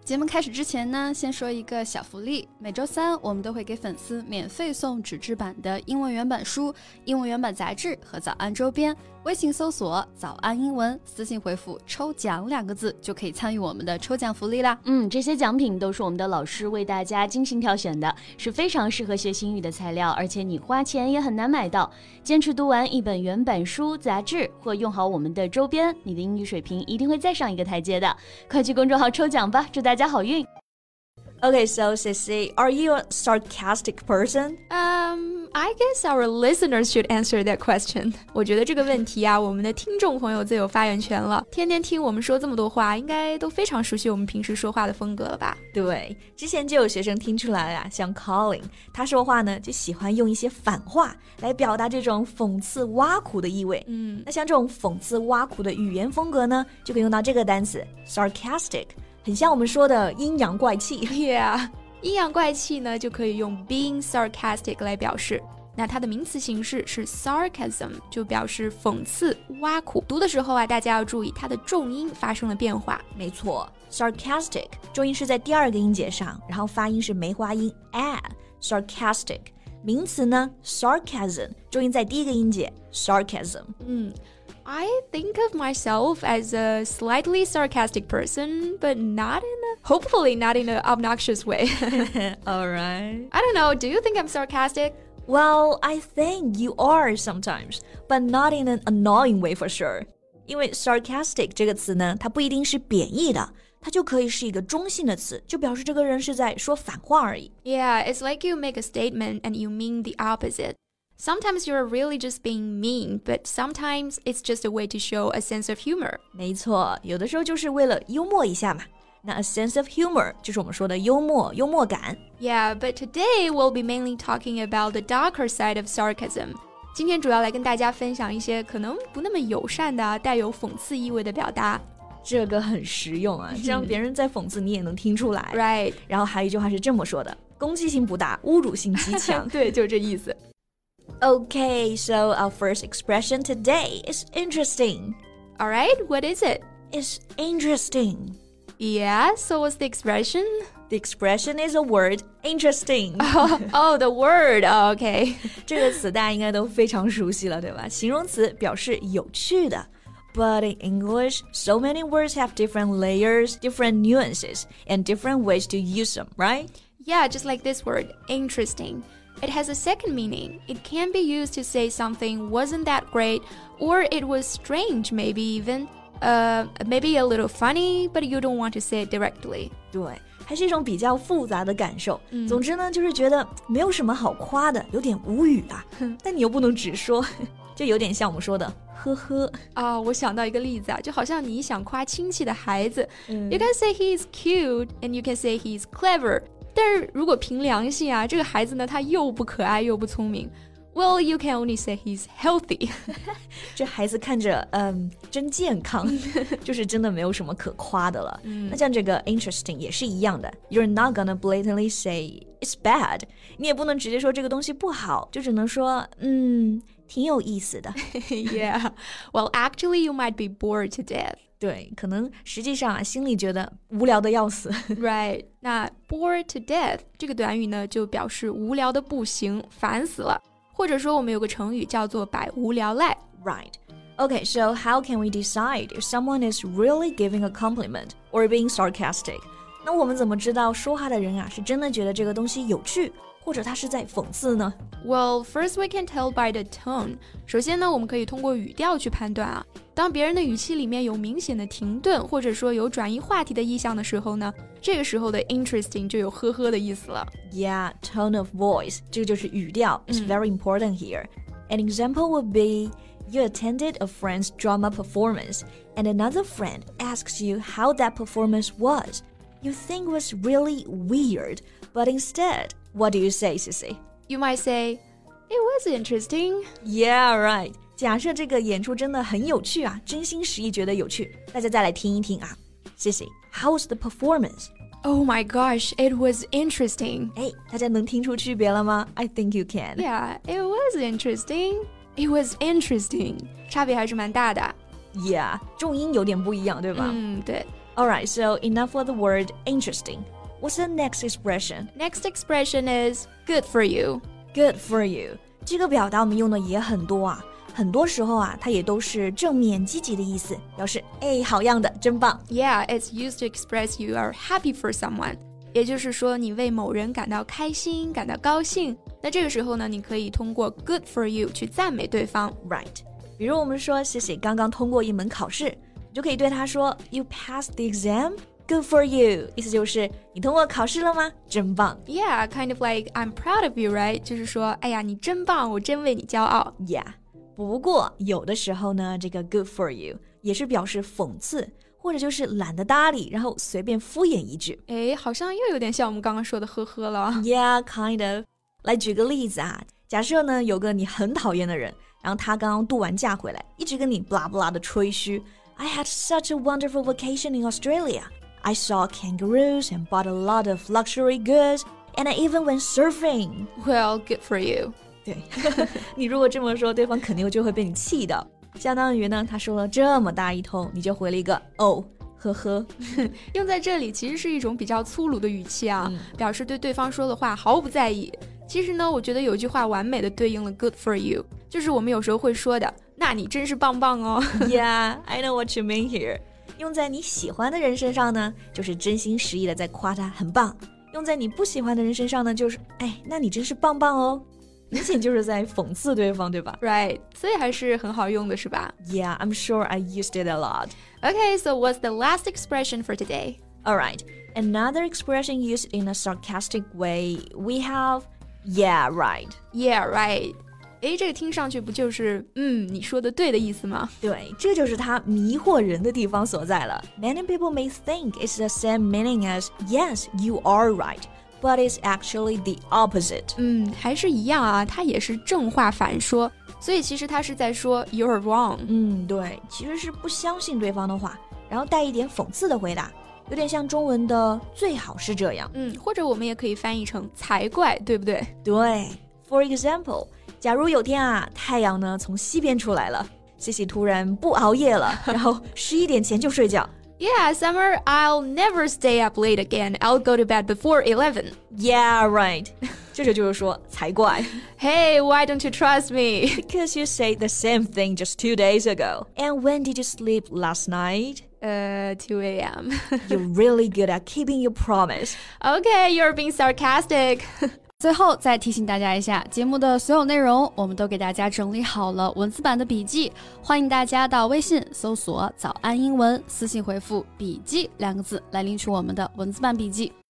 节目开始之前呢，先说一个小福利。每周三我们都会给粉丝免费送纸质版的英文原版书、英文原版杂志和早安周边。微信搜索早安英文，私信回复抽奖2个字就可以参与我们的抽奖福利啦。 这些奖品都是我们的老师为大家精心挑选的，是非常适合学习英语的材料，而且你花钱也很难买到。坚持读完一本原版书、杂志或用好我们的周边，你的英语水平一定会再上一个台阶的。快去公众号抽奖吧，祝大家好运。 Okay, so Sissy, are you a sarcastic person? I guess our listeners should answer that question. 我觉得这个问题啊，我们的听众朋友最有发言权了。天天听我们说这么多话，应该都非常熟悉我们平时说话的风格了吧？ 对，之前就有学生听出来了，像 Colin， 他说话呢就喜欢用一些反话来表达这种讽刺挖苦的意味。那像这种讽刺挖苦的语言风格呢，就可以用到这个单词 sarcastic， 很像我们说的阴阳怪气。 Yeah， 阴阳怪气呢就可以用 being sarcastic 来表示。那它的名词形式是 sarcasm， 就表示讽刺、挖苦。读的时候啊，大家要注意它的重音发生了变化。 没错 ，sarcastic 重音是在第2个音节上，然后发音是梅花音 sarcastic。名词呢 sarcasm 重音在第1个音节 sarcasm。 I think of myself as a slightly sarcastic person, but hopefully not in an obnoxious way. All right. I don't know, do you think I'm sarcastic? Well, I think you are sometimes, but not in an annoying way for sure. 因为 sarcastic 这个词呢，它不一定是贬义的，它就可以是一个中性的词，就表示这个人是在说反话而已。 Yeah, it's like you make a statement and you mean the opposite.Sometimes you're really just being mean, but sometimes it's just a way to show a sense of humor. 没错，有的时候就是为了幽默一下嘛。那 a sense of humor 就是我们说的幽默感。 Yeah, but today we'll be mainly talking about the darker side of sarcasm. 今天主要来跟大家分享一些可能不那么友善的、带有讽刺意味的表达。 这个很实用啊，这样别人在讽刺你也能听出来。 Right. 然后还有一句话是这么说的：攻击性不大，侮辱性极强。 对，就这意思。 Okay, so our first expression today is interesting. All right, what is it? It's interesting. Yeah, so what's the expression? The expression is a word, interesting. Oh, the word. Oh, okay. 这个词大家应该都非常熟悉了，对吧？形容词表示有趣的。But in English, so many words have different layers, different nuances, and different ways to use them, right? Yeah, just like this word, interesting.It has a second meaning. It can be used to say something wasn't that great, or it was strange, maybe even. Maybe a little funny, but you don't want to say it directly. 对，还是一种比较复杂的感受。总之呢，就是觉得没有什么好夸的，有点无语啊。但你又不能直说，就有点像我们说的呵呵。 我想到一个例子啊，就好像你想夸亲戚的孩子，You can say he's cute, and you can say he's clever.但是如果凭良心啊，这个孩子呢，他又不可爱又不聪明。Well, you can only say he's healthy. 这孩子看着真健康，就是真的没有什么可夸的了。那像这个 interesting 也是一样的 ，You're not gonna blatantly say it's bad. 你也不能直接说这个东西不好，就只能说挺有意思的。 Yeah. Well, actually, you might be bored to death. 对，可能实际上啊，心里觉得无聊的要死。 Right， 那 bored to death 这个短语呢，就表示无聊的不行，烦死了。或者说，我们有个成语叫做百无聊赖。 Right. Okay, so how can we decide if someone is really giving a compliment or being sarcastic? 那我们怎么知道说话的人啊，是真的觉得这个东西有趣，或者他是在讽刺呢？ Well, first we can tell by the tone. 首先呢，我们可以通过语调去判断啊。当别人的语气里面有明显的停顿，或者说有转移话题的意向的时候呢，这个时候的 interesting 就有呵呵的意思了。 Yeah, tone of voice. 这个就是语调 is very important here. An example would be, you attended a friend's drama performance, and another friend asks you how that performance was. You think it was really weird, but instead, what do you say, Sissy? You might say, it was interesting. Yeah, right. 假设这个演出真的很有趣啊，真心实意觉得有趣，大家再来听一听啊。Sissy, how was the performance? Oh my gosh, it was interesting. 大家能听出区别了吗？ I think you can. Yeah, it was interesting. It was interesting. 差别还是蛮大的。 Yeah, 重音有点不一样，对吧？ 对。 Alright, so enough of the word interesting. What's the next expression? Next expression is good for you. Good for you. 这个表达我们用的也很多啊，很多时候啊，它也都是正面积极的意思，表示哎，好样的，真棒。 Yeah, it's used to express you are happy for someone. 也就是说，你为某人感到开心，感到高兴。那这个时候呢，你可以通过 good for you 去赞美对方。 Right. 比如我们说谢谢刚刚通过一门考试，你就可以对他说 You passed the exam? Good for you. 意思就是你通过考试了吗？真棒。 Yeah, kind of like I'm proud of you, right? 就是说，哎呀，你真棒，我真为你骄傲。 Yeah. 不过有的时候呢，这个 good for you 也是表示讽刺，或者就是懒得搭理，然后随便敷衍一句。 哎，好像又有点像我们刚刚说的呵呵了。 Yeah, kind of. 来举个例子啊，假设呢有个你很讨厌的人，然后他刚刚度完假回来，一直跟你 blah blah 的吹嘘。I had such a wonderful vacation in Australia. I saw kangaroos and bought a lot of luxury goods, and I even went surfing. Well, good for you. 对，你如果这么说，对方肯定就会被你气到。相当于呢，他说了这么大一通，你就回了一个哦，呵呵。 用在这里其实是一种比较粗鲁的语气啊，表示对对方说的话毫不在意。其实呢，我觉得有句话完美的对应了 good for you， 就是我们有时候会说的，那你真是棒棒哦。 Yeah, I know what you mean here. 用在你喜欢的人身上呢，就是真心实意的在夸他很棒；用在你不喜欢的人身上呢，就是哎，那你真是棒棒哦。明显就是在讽刺对方，对吧？ Right, 所以还是很好用的，是吧？ Yeah, I'm sure I used it a lot. Okay, so what's the last expression for today? Alright, another expression used in a sarcastic way, we have yeah, right. Yeah, right. 诶，这个听上去不就是你说的对的意思吗？ 对，这就是它迷惑人的地方所在了。Many people may think it's the same meaning as yes, you are right, but it's actually the opposite. 还是一样啊，它也是正话反说，所以其实它是在说 you're wrong。 对，其实是不相信对方的话，然后带一点讽刺的回答，有点像中文的最好是这样。 或者我们也可以翻译成才怪，对不对？ 对 ，For example。假如有天啊，太阳呢从西边出来了 ，Cici 突然不熬夜了，然后11点前就睡觉。 Yeah, Summer, I'll never stay up late again. I'll go to bed before 11. Yeah, right. 这就是说才怪。 Hey, why don't you trust me? Because you said the same thing just 2 days ago. And when did you sleep last night? 2 a.m. You're really good at keeping your promise. Okay, you're being sarcastic. 最后再提醒大家一下，节目的所有内容我们都给大家整理好了文字版的笔记，欢迎大家到微信搜索早安英文，私信回复笔记2个字来领取我们的文字版笔记。